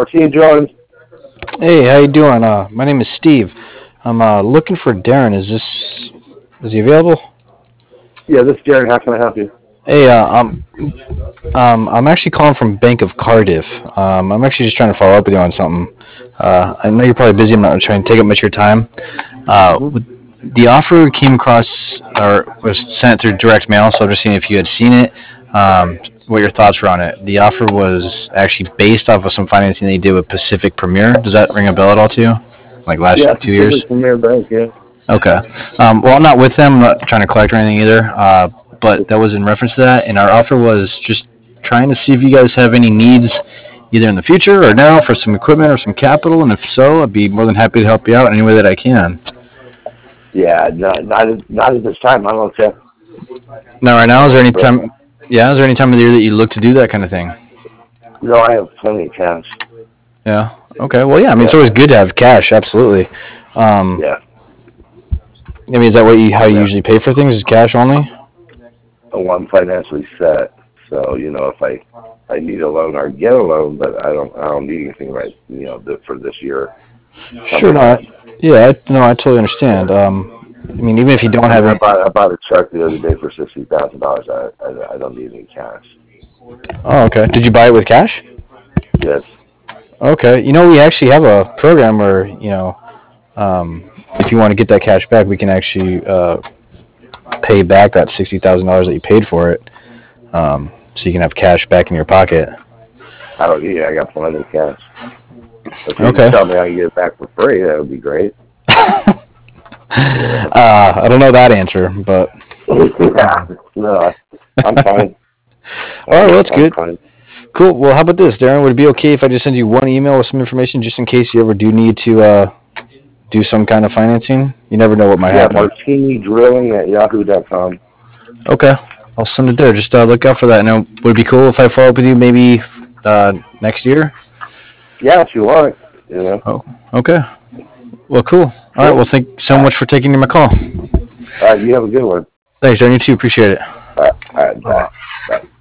see you, John. Hey, how you doing? My name is Steve. I'm looking for Darren. Is he available? Yeah, this is Jared. How can I help you? Hey, I'm actually calling from Bank of Cardiff. I'm actually just trying to follow up with you on something. I know you're probably busy. I'm not trying to take up much of your time. Hmm. The offer came across or was sent through direct mail, so I'm just seeing if you had seen it. What your thoughts were on it? The offer was actually based off of some financing they did with Pacific Premier. Does that ring a bell at all to you? Like Yeah, last 2 years? Pacific Premier Bank. Yeah. Okay. Well, I'm not with them. I'm not trying to collect or anything either. But that was in reference to that, and our offer was just trying to see if you guys have any needs, either in the future or now, for some equipment or some capital. And if so, I'd be more than happy to help you out in any way that I can. Yeah, not at this time. I'm okay. Now, right now, is there any But time? Yeah, is there any time of the year that you look to do that kind of thing? no, I have plenty of cash. Yeah. Okay. Well, yeah. I mean, it's Yeah, always good to have cash. Absolutely. Um, yeah, I mean, is that how you yeah. usually pay for things? Is cash only? Oh, I'm financially set, so if I need a loan, I get a loan, but I don't need anything right, for this year Sure. coming No. up. Yeah. No, I totally understand. Yeah. I mean, even if you don't I have mean, I any. bought I bought a truck the other day for $60,000. I don't need any cash. Oh, okay. Did you buy it with cash? Yes. Okay. We actually have a program where, if you want to get that cash back, we can actually pay back that $60,000 that you paid for it, so you can have cash back in your pocket. I don't need it. I got plenty of cash. If you can Okay. tell me I can get it back for free, that would be great. Yeah. I don't know that answer, but Yeah. No, I'm fine. all right. Well, that's I'm good. fine. Cool. Well, how about this, Darren? Would it be okay if I just send you one email with some information, just in case you ever do need to do some kind of financing? You never know what might Yeah, happen. martini drilling at yahoo.com. Okay. I'll send it there. Just look out for that. Now, would it be cool if I follow up with you maybe next year? Yeah, if you want. You know. Oh, okay. Well, cool. All right. Well, Cool. thank you so All right. much for taking my call. All right. You have a good one. Thanks, Darren. You too. Appreciate it. All right. All right. Bye Bye. bye. Bye.